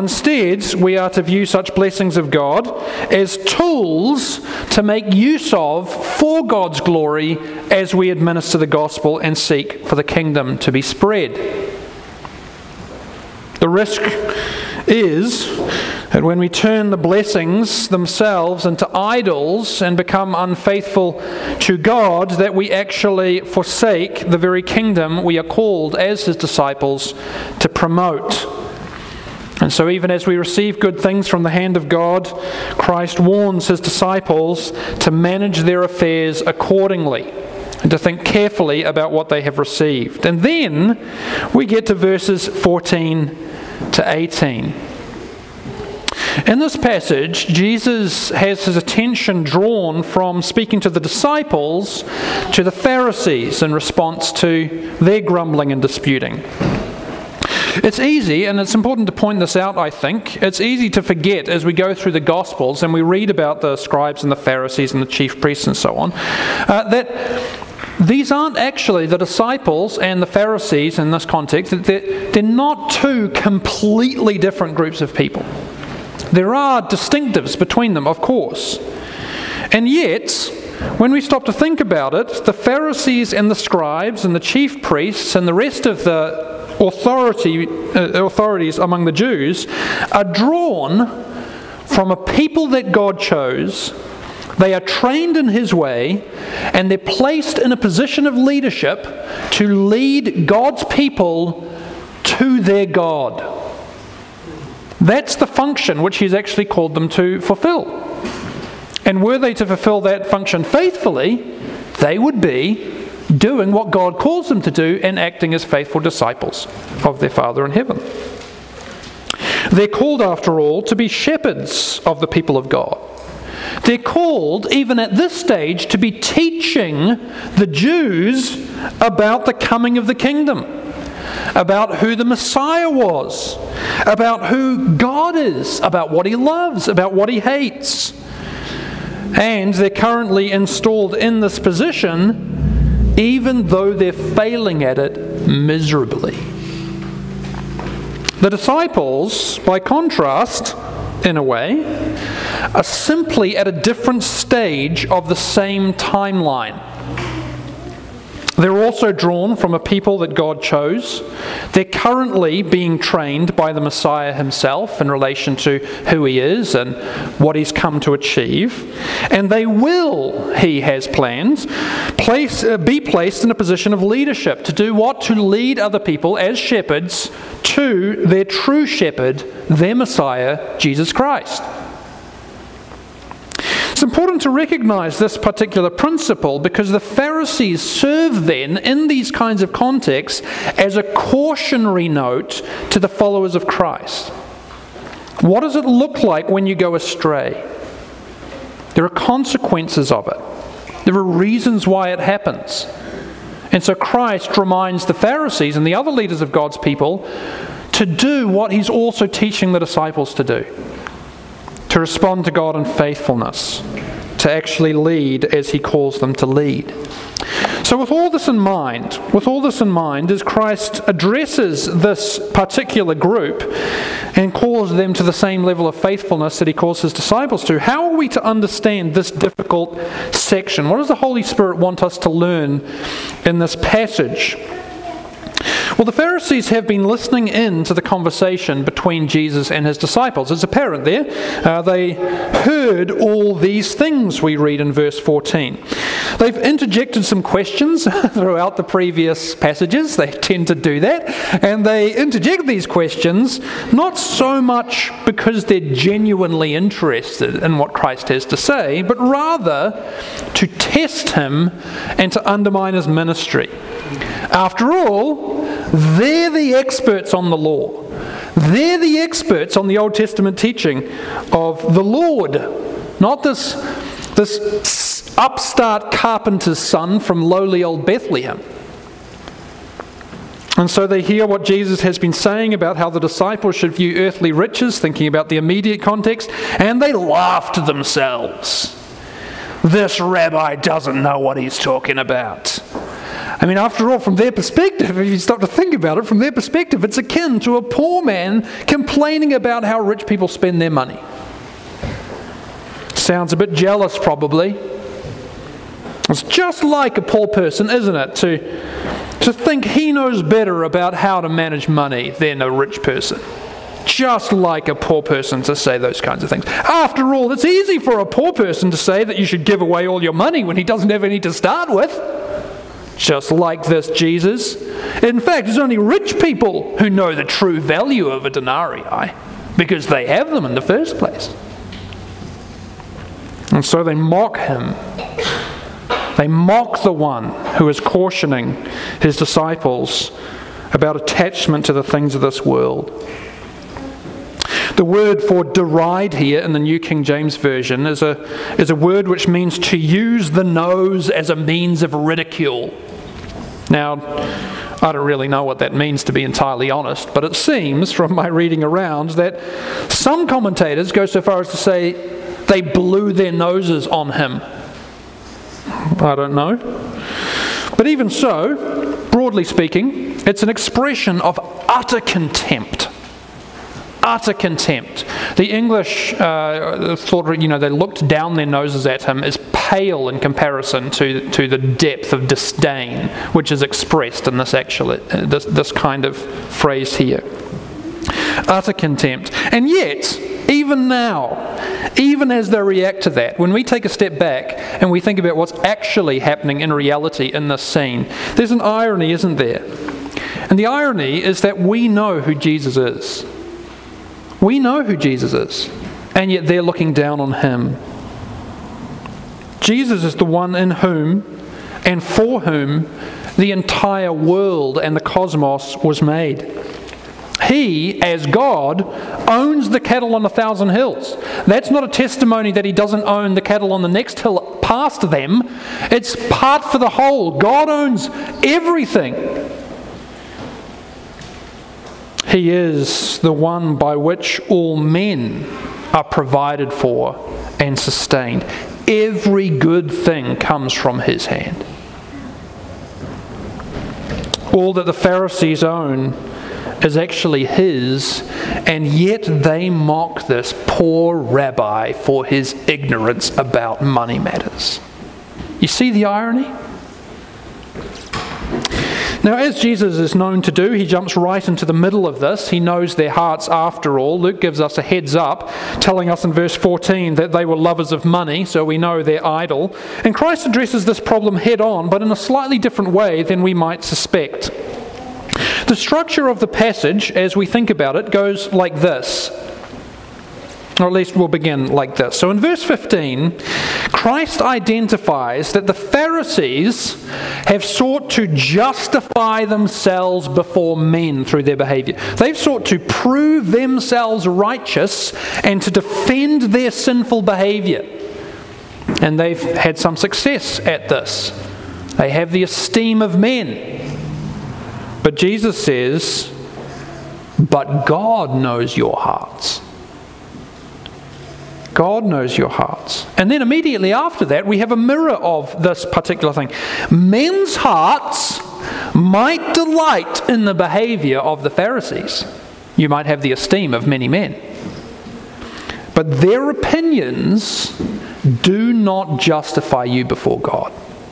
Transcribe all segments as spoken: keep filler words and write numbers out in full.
Instead, we are to view such blessings of God as tools to make use of for God's glory as we administer the gospel and seek for the kingdom to be spread. The risk is that when we turn the blessings themselves into idols and become unfaithful to God, that we actually forsake the very kingdom we are called as His disciples to promote. And so even as we receive good things from the hand of God, Christ warns His disciples to manage their affairs accordingly and to think carefully about what they have received. And then we get to verses fourteen to eighteen. In this passage, Jesus has his attention drawn from speaking to the disciples to the Pharisees in response to their grumbling and disputing. It's easy, and it's important to point this out, I think, it's easy to forget as we go through the Gospels and we read about the scribes and the Pharisees and the chief priests and so on, uh, that these aren't actually the disciples and the Pharisees in this context. They're, they're not two completely different groups of people. There are distinctives between them, of course. And yet, when we stop to think about it, the Pharisees and the scribes and the chief priests and the rest of the authority uh, authorities among the Jews are drawn from a people that God chose. They are trained in His way, and they're placed in a position of leadership to lead God's people to their God. That's the function which He's actually called them to fulfill. And were they to fulfill that function faithfully, they would be doing what God calls them to do and acting as faithful disciples of their Father in heaven. They're called, after all, to be shepherds of the people of God. They're called, even at this stage, to be teaching the Jews about the coming of the kingdom, about who the Messiah was, about who God is, about what He loves, about what He hates. And they're currently installed in this position even though they're failing at it miserably. The disciples, by contrast, in a way, are simply at a different stage of the same timeline. They're also drawn from a people that God chose. They're currently being trained by the Messiah Himself in relation to who He is and what He's come to achieve. And they will, He has planned, place, uh, be placed in a position of leadership to do what? To lead other people as shepherds to their true shepherd, their Messiah, Jesus Christ. It's important to recognize this particular principle because the Pharisees serve then, in these kinds of contexts, as a cautionary note to the followers of Christ. What does it look like when you go astray? There are consequences of it. There are reasons why it happens. And so Christ reminds the Pharisees and the other leaders of God's people to do what He's also teaching the disciples to do. To respond to God in faithfulness, to actually lead as He calls them to lead. So with all this in mind, with all this in mind, as Christ addresses this particular group and calls them to the same level of faithfulness that He calls His disciples to, how are we to understand this difficult section? What does the Holy Spirit want us to learn in this passage? Well, the Pharisees have been listening in to the conversation between Jesus and His disciples. It's apparent there. Uh, they heard all these things, we read in verse fourteen. They've interjected some questions throughout the previous passages. They tend to do that. And they interject these questions not so much because they're genuinely interested in what Christ has to say, but rather to test Him and to undermine His ministry. After all, they're the experts on the law. They're the experts on the Old Testament teaching of the Lord, not this, this upstart carpenter's son from lowly old Bethlehem. And so they hear what Jesus has been saying about how the disciples should view earthly riches, thinking about the immediate context, and they laugh to themselves. This rabbi doesn't know what he's talking about. I mean, after all, from their perspective, if you stop to think about it, from their perspective, it's akin to a poor man complaining about how rich people spend their money. Sounds a bit jealous, probably. It's just like a poor person, isn't it, to, to think he knows better about how to manage money than a rich person. Just like a poor person to say those kinds of things. After all, it's easy for a poor person to say that you should give away all your money when he doesn't have any to start with. Just like this Jesus. In fact, it's only rich people who know the true value of a denarii, because they have them in the first place. And so they mock him. They mock the one who is cautioning his disciples about attachment to the things of this world. The word for deride here in the New King James Version is a, is a word which means to use the nose as a means of ridicule. Now, I don't really know what that means, to be entirely honest, but it seems from my reading around that some commentators go so far as to say they blew their noses on him. I don't know. But even so, broadly speaking, it's an expression of utter contempt. Utter contempt. The English uh, thought, you know, they looked down their noses at him as pale in comparison to, to the depth of disdain which is expressed in this actually this, this kind of phrase here. Utter contempt. And yet, even now, even as they react to that, when we take a step back and we think about what's actually happening in reality in this scene, there's an irony, isn't there? And the irony is that we know who Jesus is. We know who Jesus is, and yet they're looking down on him. Jesus is the one in whom and for whom the entire world and the cosmos was made. He, as God, owns the cattle on a thousand hills. That's not a testimony that he doesn't own the cattle on the next hill past them. It's part for the whole. God owns everything. He is the one by which all men are provided for and sustained. Every good thing comes from his hand. All that the Pharisees own is actually his, and yet they mock this poor rabbi for his ignorance about money matters. You see the irony? Now, as Jesus is known to do, he jumps right into the middle of this. He knows their hearts after all. Luke gives us a heads up, telling us in verse fourteen that they were lovers of money, so we know they're idle. And Christ addresses this problem head on, but in a slightly different way than we might suspect. The structure of the passage, as we think about it, goes like this. Or at least we'll begin like this. So in verse fifteen, Christ identifies that the Pharisees have sought to justify themselves before men through their behavior. They've sought to prove themselves righteous and to defend their sinful behavior. And they've had some success at this. They have the esteem of men. But Jesus says, but God knows your hearts. God knows your hearts. And then immediately after that, we have a mirror of this particular thing. Men's hearts might delight in the behavior of the Pharisees. You might have the esteem of many men. But their opinions do not justify you before God.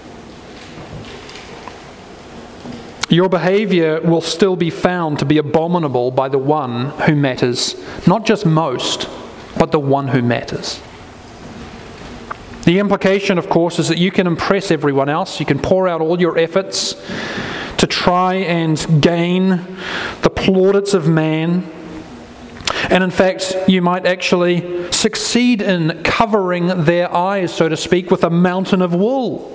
Your behavior will still be found to be abominable by the one who matters, not just most, but the one who matters. The implication, of course, is that you can impress everyone else. You can pour out all your efforts to try and gain the plaudits of man. And in fact, you might actually succeed in covering their eyes, so to speak, with a mountain of wool.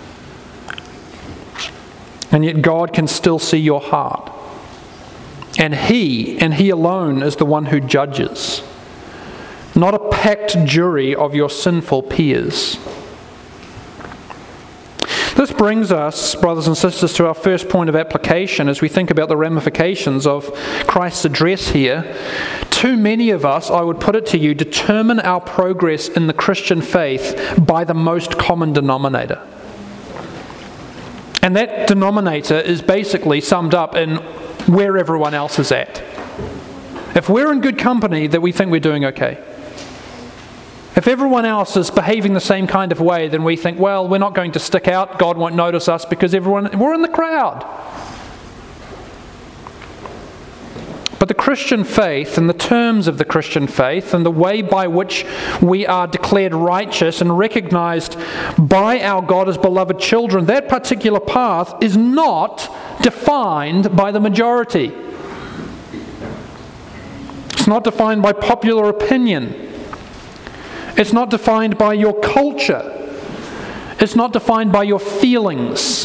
And yet God can still see your heart. And He, and He alone, is the one who judges. Not a packed jury of your sinful peers. This brings us, brothers and sisters, to our first point of application as we think about the ramifications of Christ's address here. Too many of us, I would put it to you, determine our progress in the Christian faith by the most common denominator. And that denominator is basically summed up in where everyone else is at. If we're in good company, then we think we're doing okay. If everyone else is behaving the same kind of way, then we think, well, we're not going to stick out. God won't notice us because everyone we're in the crowd. But the Christian faith and the terms of the Christian faith and the way by which we are declared righteous and recognized by our God as beloved children, that particular path is not defined by the majority. It's not defined by popular opinion. It's not defined by your culture. It's not defined by your feelings.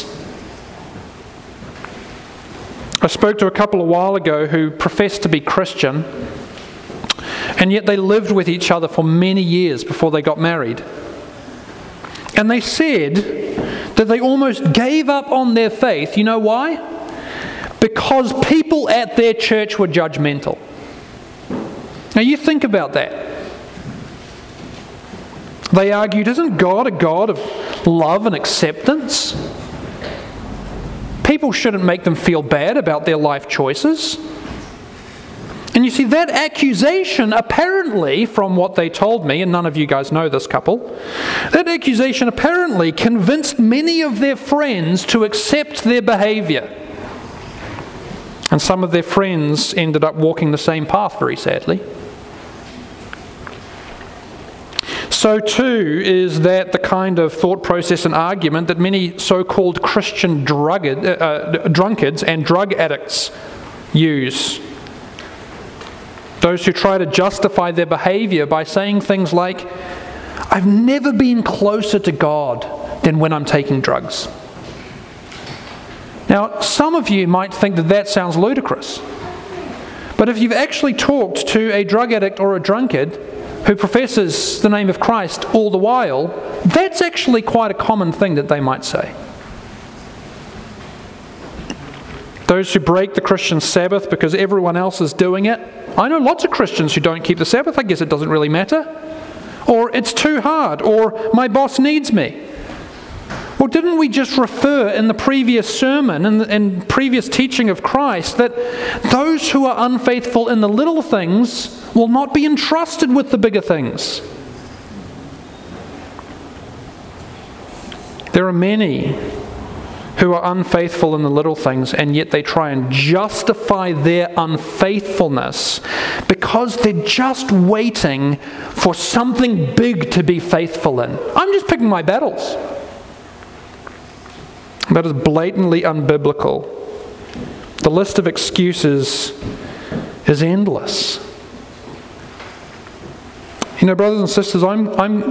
I spoke to a couple a while ago who professed to be Christian, and yet they lived with each other for many years before they got married. And they said that they almost gave up on their faith. You know why? Because people at their church were judgmental. Now you think about that. They argued, isn't God a God of love and acceptance? People shouldn't make them feel bad about their life choices. And you see, that accusation apparently, from what they told me, and none of you guys know this couple, that accusation apparently convinced many of their friends to accept their behavior. And some of their friends ended up walking the same path, very sadly. So too is that the kind of thought process and argument that many so-called Christian drugged, uh, drunkards and drug addicts use. Those who try to justify their behavior by saying things like, I've never been closer to God than when I'm taking drugs. Now, some of you might think that that sounds ludicrous. But if you've actually talked to a drug addict or a drunkard who professes the name of Christ all the while, that's actually quite a common thing that they might say. Those who break the Christian Sabbath because everyone else is doing it. I know lots of Christians who don't keep the Sabbath. I guess it doesn't really matter. Or it's too hard. Or my boss needs me. Well, didn't we just refer in the previous sermon and in, in previous teaching of Christ that those who are unfaithful in the little things will not be entrusted with the bigger things? There are many who are unfaithful in the little things, and yet they try and justify their unfaithfulness because they're just waiting for something big to be faithful in. I'm just picking my battles. That is blatantly unbiblical. The list of excuses is endless. You know, brothers and sisters, I'm, I'm,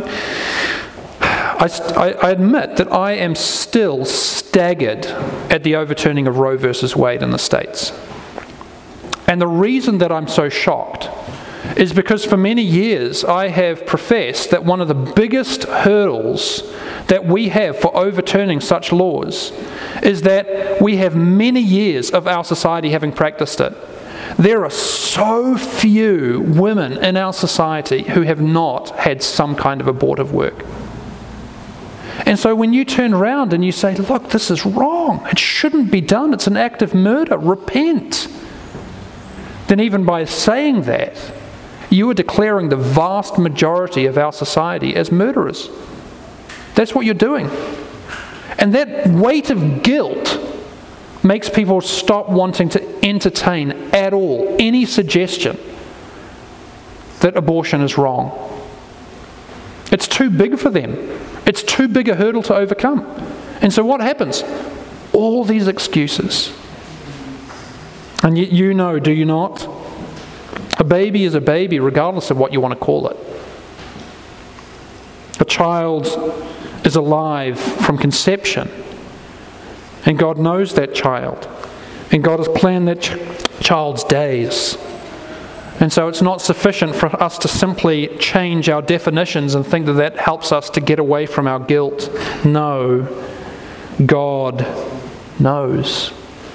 I, I admit that I am still staggered at the overturning of Roe versus Wade in the States. And the reason that I'm so shocked is because for many years I have professed that one of the biggest hurdles that we have for overturning such laws is that we have many years of our society having practiced it. There are so few women in our society who have not had some kind of abortive work. And so when you turn around and you say, look, this is wrong, it shouldn't be done, it's an act of murder, repent, then even by saying that, you are declaring the vast majority of our society as murderers. That's what you're doing. And that weight of guilt makes people stop wanting to entertain at all any suggestion that abortion is wrong. It's too big for them. It's too big a hurdle to overcome. And so what happens? All these excuses. And yet you know, do you not? A baby is a baby regardless of what you want to call it. A child is alive from conception. And God knows that child. And God has planned that ch- child's days. And so it's not sufficient for us to simply change our definitions and think that that helps us to get away from our guilt. No, God knows.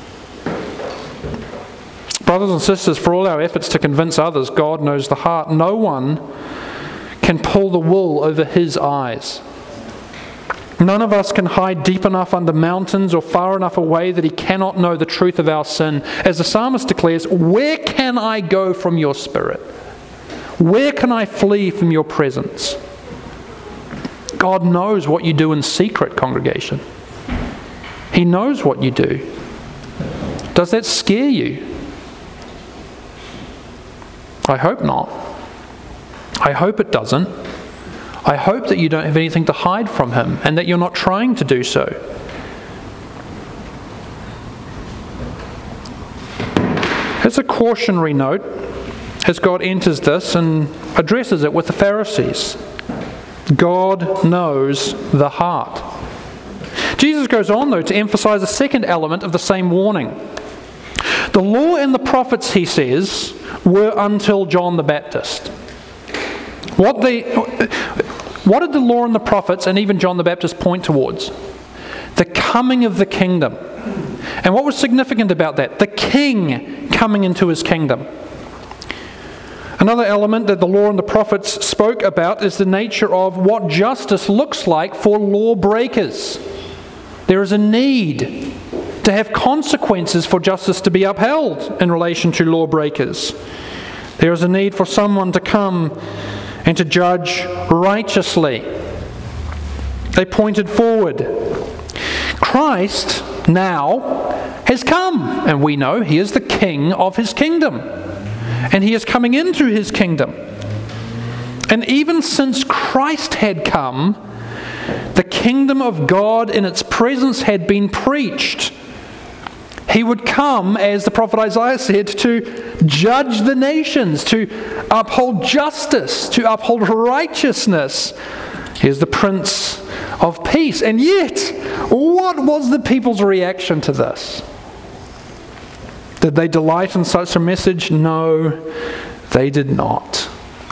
Brothers and sisters, for all our efforts to convince others, God knows the heart. No one can pull the wool over His eyes. None of us can hide deep enough under mountains or far enough away that he cannot know the truth of our sin. As the psalmist declares, where can I go from your spirit? Where can I flee from your presence? God knows what you do in secret, congregation. He knows what you do. Does that scare you? I hope not. I hope it doesn't. I hope that you don't have anything to hide from him and that you're not trying to do so. As a cautionary note, as God enters this and addresses it with the Pharisees, God knows the heart. Jesus goes on, though, to emphasize a second element of the same warning. The law and the prophets, he says, were until John the Baptist. What the, what did the law and the prophets and even John the Baptist point towards? The coming of the kingdom. And what was significant about that? The king coming into his kingdom. Another element that the law and the prophets spoke about is the nature of what justice looks like for lawbreakers. There is a need to have consequences for justice to be upheld in relation to lawbreakers. There is a need for someone to come and to judge righteously. They pointed forward. Christ now has come, and we know he is the king of his kingdom. And he is coming into his kingdom. And even since Christ had come, the kingdom of God in its presence had been preached. He would come, as the prophet Isaiah said, to judge the nations, to uphold justice, to uphold righteousness. He is the Prince of Peace. And yet, what was the people's reaction to this? Did they delight in such a message? No, they did not.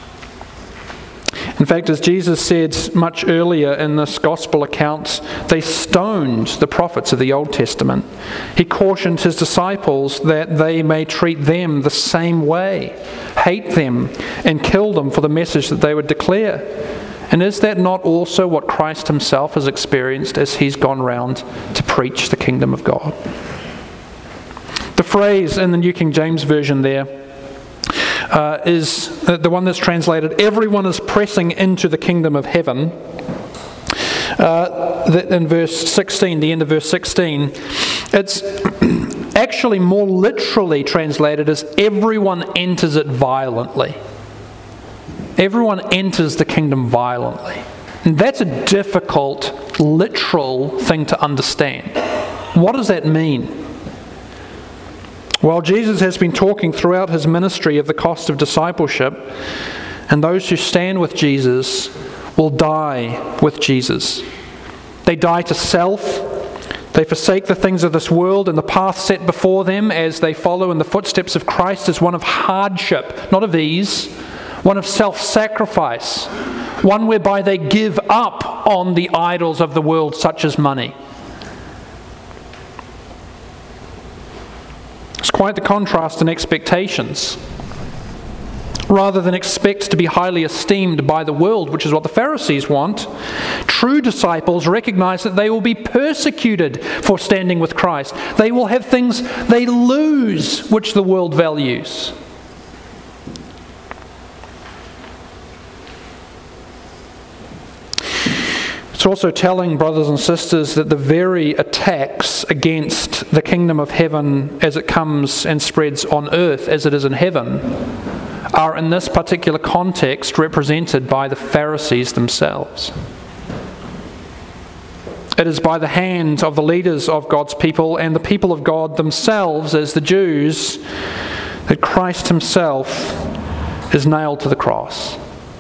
In fact, as Jesus said much earlier in this gospel account, they stoned the prophets of the Old Testament. He cautioned his disciples that they may treat them the same way, hate them and kill them for the message that they would declare. And is that not also what Christ himself has experienced as he's gone round to preach the kingdom of God? The phrase in the New King James Version there uh, is the one that's translated, everyone is pressing into the kingdom of heaven. Uh, in verse sixteen, the end of verse sixteen, it's actually more literally translated as everyone enters it violently. Everyone enters the kingdom violently. And that's a difficult, literal thing to understand. What does that mean? Well, Jesus has been talking throughout his ministry of the cost of discipleship, and those who stand with Jesus will die with Jesus. They die to self. They forsake the things of this world, and the path set before them as they follow in the footsteps of Christ is one of hardship, not of ease, one of self-sacrifice, one whereby they give up on the idols of the world, such as money. It's quite the contrast in expectations. Rather than expect to be highly esteemed by the world, which is what the Pharisees want, true disciples recognize that they will be persecuted for standing with Christ. They will have things they lose which the world values. It's also telling, brothers and sisters, that the very attacks against the kingdom of heaven as it comes and spreads on earth as it is in heaven are in this particular context represented by the Pharisees themselves. It is by the hand of the leaders of God's people and the people of God themselves as the Jews that Christ himself is nailed to the cross.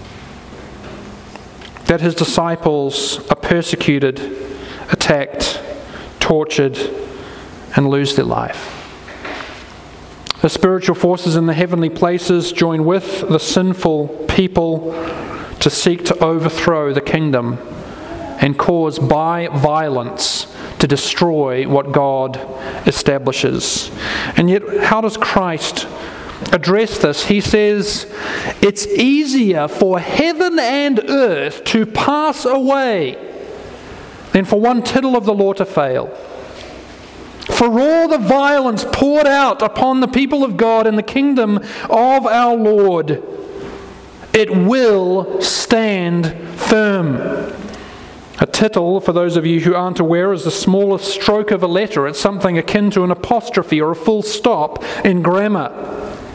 That his disciples are persecuted, attacked, tortured, and lose their life. The spiritual forces in the heavenly places join with the sinful people to seek to overthrow the kingdom and cause by violence to destroy what God establishes. And yet, how does Christ address this? He says, it's easier for heaven and earth to pass away than for one tittle of the law to fail. For all the violence poured out upon the people of God in the kingdom of our Lord, it will stand firm. A tittle, for those of you who aren't aware, is the smallest stroke of a letter. It's something akin to an apostrophe or a full stop in grammar.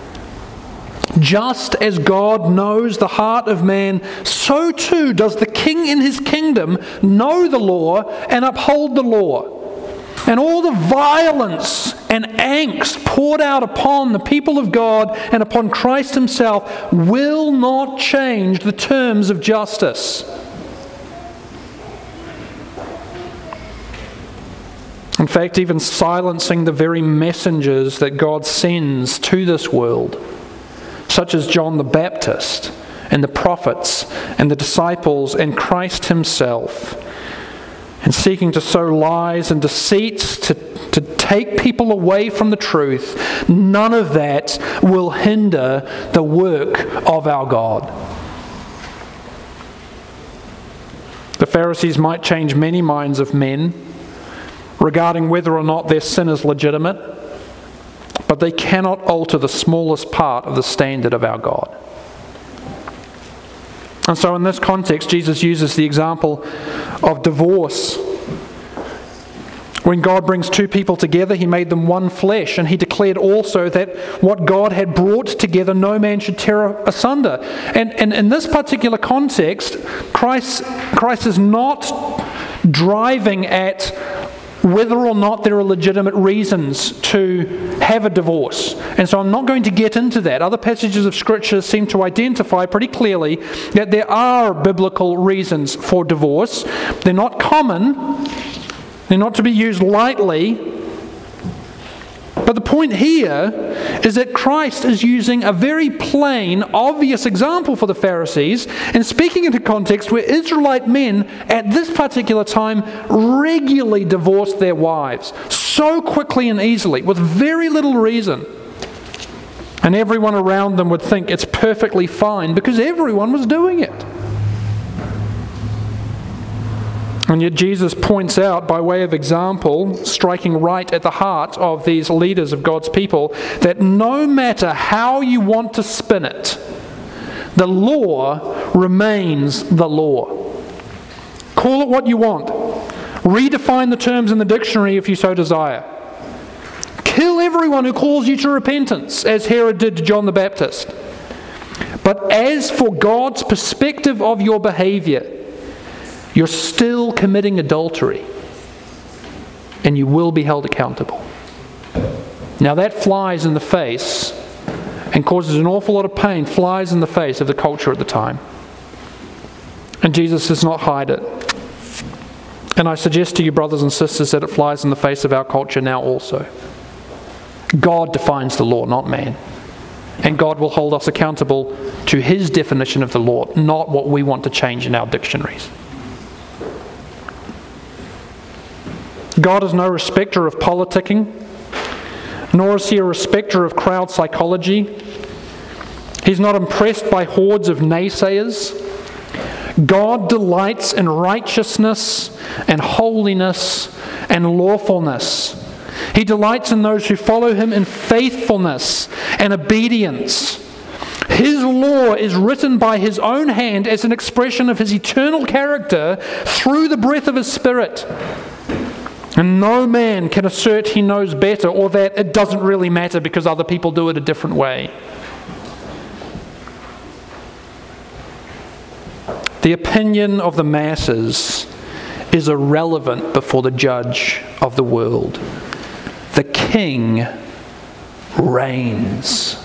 Just as God knows the heart of man, so too does the king in his kingdom know the law and uphold the law. And all the violence and angst poured out upon the people of God and upon Christ himself will not change the terms of justice. In fact, even silencing the very messengers that God sends to this world, such as John the Baptist and the prophets and the disciples and Christ himself, and seeking to sow lies and deceits to, to take people away from the truth, none of that will hinder the work of our God. The Pharisees might change many minds of men regarding whether or not their sin is legitimate, but they cannot alter the smallest part of the standard of our God. And so in this context, Jesus uses the example of divorce. When God brings two people together, he made them one flesh, and he declared also that what God had brought together, no man should tear asunder. And, and in this particular context, Christ, Christ is not driving at whether or not there are legitimate reasons to have a divorce. And so I'm not going to get into that. Other passages of Scripture seem to identify pretty clearly that there are biblical reasons for divorce. They're not common. They're not to be used lightly. But the point here is that Christ is using a very plain, obvious example for the Pharisees and speaking into context where Israelite men at this particular time regularly divorced their wives so quickly and easily with very little reason. And everyone around them would think it's perfectly fine because everyone was doing it. And yet Jesus points out, by way of example, striking right at the heart of these leaders of God's people, that no matter how you want to spin it, the law remains the law. Call it what you want. Redefine the terms in the dictionary if you so desire. Kill everyone who calls you to repentance, as Herod did to John the Baptist. But as for God's perspective of your behavior, you're still committing adultery, and you will be held accountable. Now that flies in the face and causes an awful lot of pain, flies in the face of the culture at the time. And Jesus does not hide it. And I suggest to you, brothers and sisters, that it flies in the face of our culture now also. God defines the law, not man. And God will hold us accountable to his definition of the law, not what we want to change in our dictionaries. God is no respecter of politicking, nor is he a respecter of crowd psychology. He's not impressed by hordes of naysayers. God delights in righteousness and holiness and lawfulness. He delights in those who follow him in faithfulness and obedience. His law is written by his own hand as an expression of his eternal character through the breath of his Spirit. And no man can assert he knows better or that it doesn't really matter because other people do it a different way. The opinion of the masses is irrelevant before the judge of the world. The king reigns.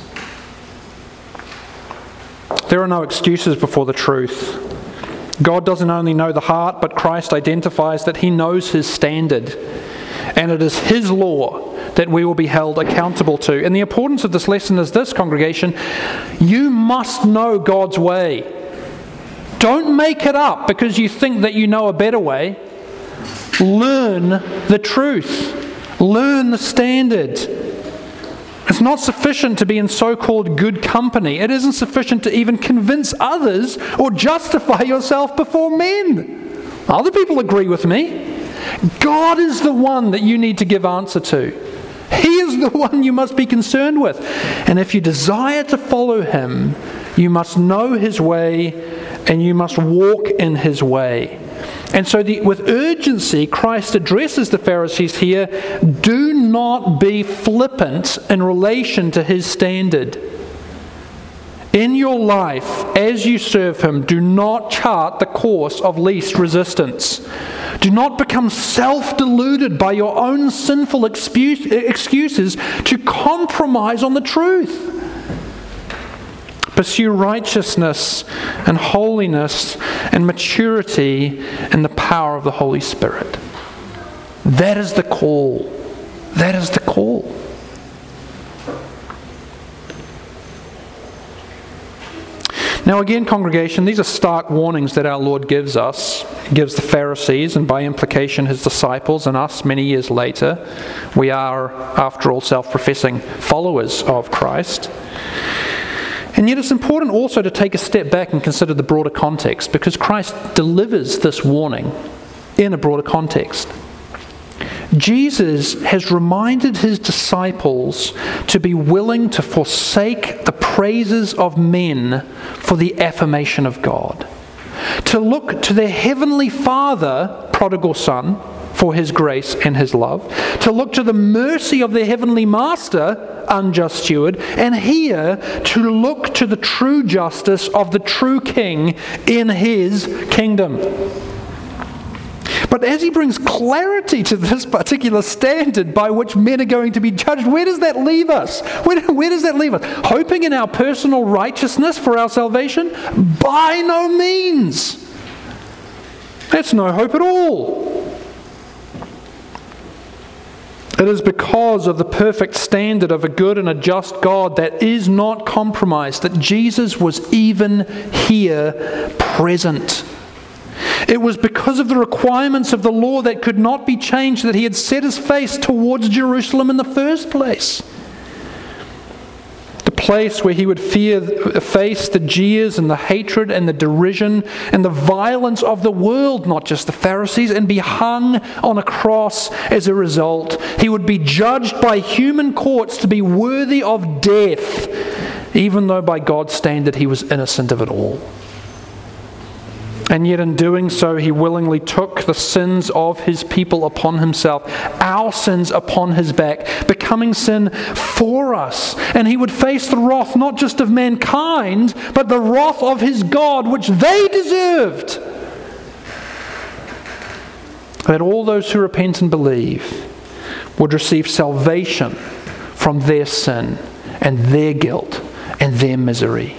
There are no excuses before the truth. God doesn't only know the heart, but Christ identifies that he knows his standard. And it is his law that we will be held accountable to. And the importance of this lesson is this, congregation: you must know God's way. Don't make it up because you think that you know a better way. Learn the truth. Learn the standard. It's not sufficient to be in so-called good company. It isn't sufficient to even convince others or justify yourself before men. Other people agree with me. God is the one that you need to give answer to. He is the one you must be concerned with. And if you desire to follow Him, you must know His way and you must walk in His way. And so the, with urgency, Christ addresses the Pharisees here, do not be flippant in relation to His standard. In your life, as you serve Him, do not chart the course of least resistance. Do not become self-deluded by your own sinful excuse, excuses to compromise on the truth. Pursue righteousness and holiness and maturity in the power of the Holy Spirit. That is the call. That is the call. Now again, congregation, these are stark warnings that our Lord gives us. He gives the Pharisees and by implication His disciples and us many years later. We are, after all, self-professing followers of Christ. And yet it's important also to take a step back and consider the broader context, because Christ delivers this warning in a broader context. Jesus has reminded His disciples to be willing to forsake the praises of men for the affirmation of God. To look to their heavenly Father, prodigal son, for His grace and His love. To look to the mercy of their heavenly Master, unjust steward. And here, to look to the true justice of the true King in His kingdom. But as He brings clarity to this particular standard by which men are going to be judged, where does that leave us? Where, where does that leave us? Hoping in our personal righteousness for our salvation? By no means. That's no hope at all. It is because of the perfect standard of a good and a just God that is not compromised that Jesus was even here present. It was because of the requirements of the law that could not be changed that He had set His face towards Jerusalem in the first place. The place where He would fear, face the jeers and the hatred and the derision and the violence of the world, not just the Pharisees, and be hung on a cross as a result. He would be judged by human courts to be worthy of death, even though by God's standard He was innocent of it all. And yet in doing so, He willingly took the sins of His people upon Himself, our sins upon His back, becoming sin for us. And He would face the wrath not just of mankind, but the wrath of His God, which they deserved. That all those who repent and believe would receive salvation from their sin and their guilt and their misery.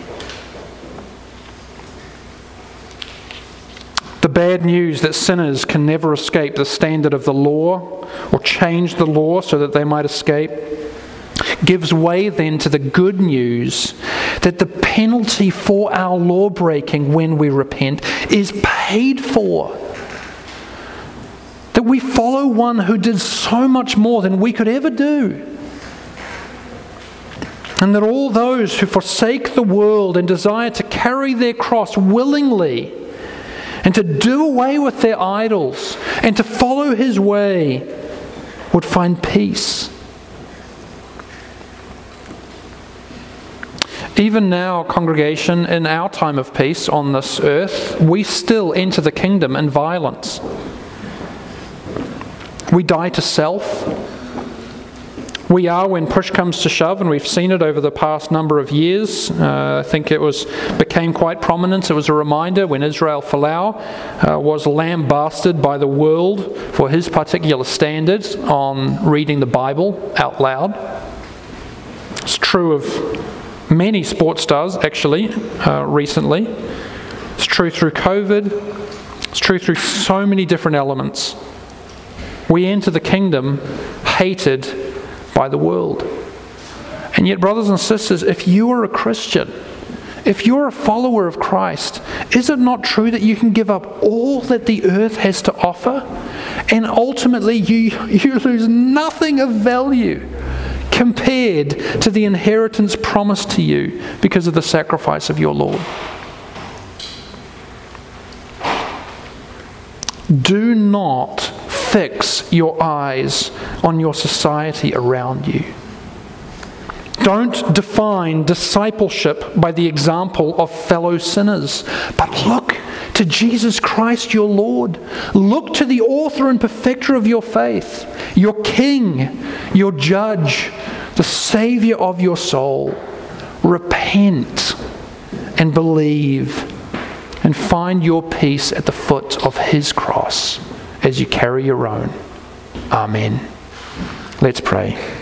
The bad news that sinners can never escape the standard of the law or change the law so that they might escape gives way then to the good news that the penalty for our law breaking when we repent is paid for. That we follow one who did so much more than we could ever do. And that all those who forsake the world and desire to carry their cross willingly and to do away with their idols and to follow His way would find peace. Even now, congregation, in our time of peace on this earth, we still enter the kingdom in violence. We die to self. We are, when push comes to shove, and we've seen it over the past number of years. Uh, I think it was became quite prominent. It was a reminder when Israel Folau uh, was lambasted by the world for his particular standards on reading the Bible out loud. It's true of many sports stars, actually, uh, recently. It's true through COVID. It's true through so many different elements. We enter the kingdom hated by the world. And yet, brothers and sisters, if you are a Christian, if you're a follower of Christ, is it not true that you can give up all that the earth has to offer, and ultimately you, you lose nothing of value compared to the inheritance promised to you because of the sacrifice of your Lord? Do not fix your eyes on your society around you. Don't define discipleship by the example of fellow sinners, but look to Jesus Christ your Lord. Look to the author and perfecter of your faith, your King, your Judge, the Savior of your soul. Repent and believe and find your peace at the foot of His cross as you carry your own. Amen. Let's pray.